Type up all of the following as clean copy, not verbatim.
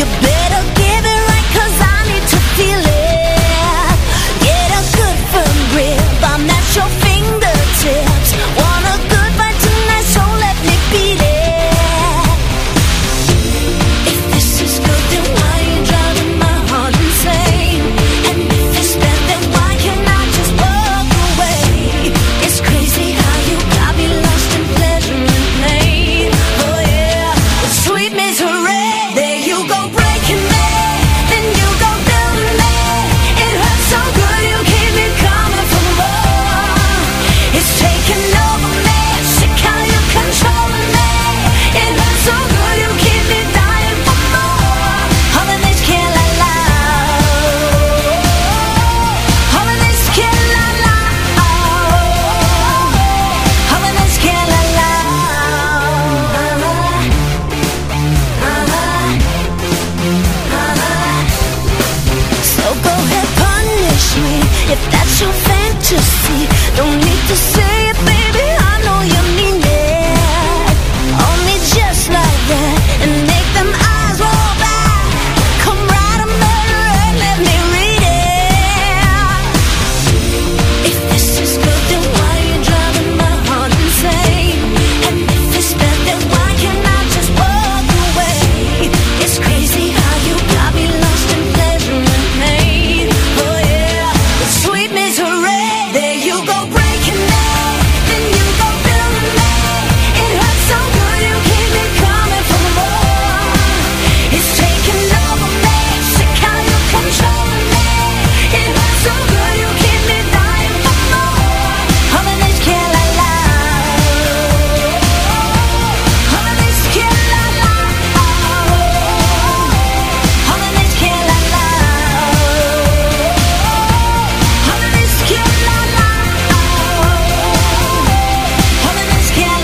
You better give it right, 'cause I need to feel it. Get a good firm grip, I'm at your fingertips. Want a good fight tonight, so let me beat it. If this is good, then why you driving my heart insane? And if it's bad, then why can't I just walk away? It's crazy how you got me lost in pleasure and pain. Oh yeah, with sweet misery. There you go breaking me, then you go building me. It hurts so good, you keep me coming for more. It's taking over me, sick how you controlling me. It hurts so good, you keep me dying for more. All of this can't lie. All of this can't lie. All of this can't lie. So go ahead, punish me if that's your fantasy. Don't need to say it, baby, I know you mean it. Hold me just like that and make them eyes roll back. Come right a murder and let me read it. If this is good, then why you driving my heart insane? And if it's bad, then why can't I just walk away? It's crazy how you got me lost in pleasure and pain. Oh yeah, with sweet misery. There you go breaking me, then you go building me. It hurts so good, you keep me coming for more. It's taking over me, sick how you controlling me. It hurts so good, you keep me dying for more. All of this can't lie. All of this can't lie. All of this can't lie. All of this can't lie. All of this can't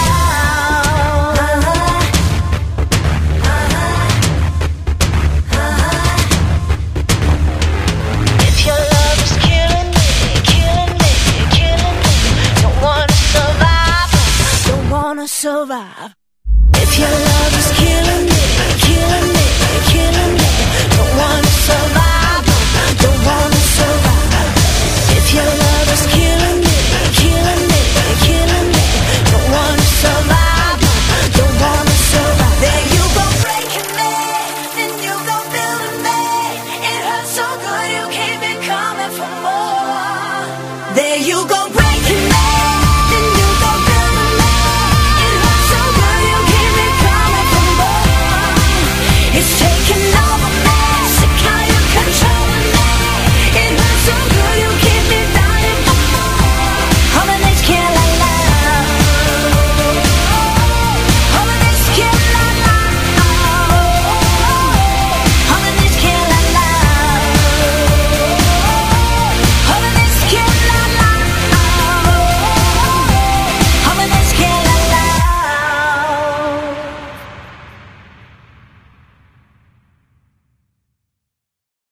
lie. If your love is killing me, killing me, killing me, don't wanna survive, don't wanna survive. If your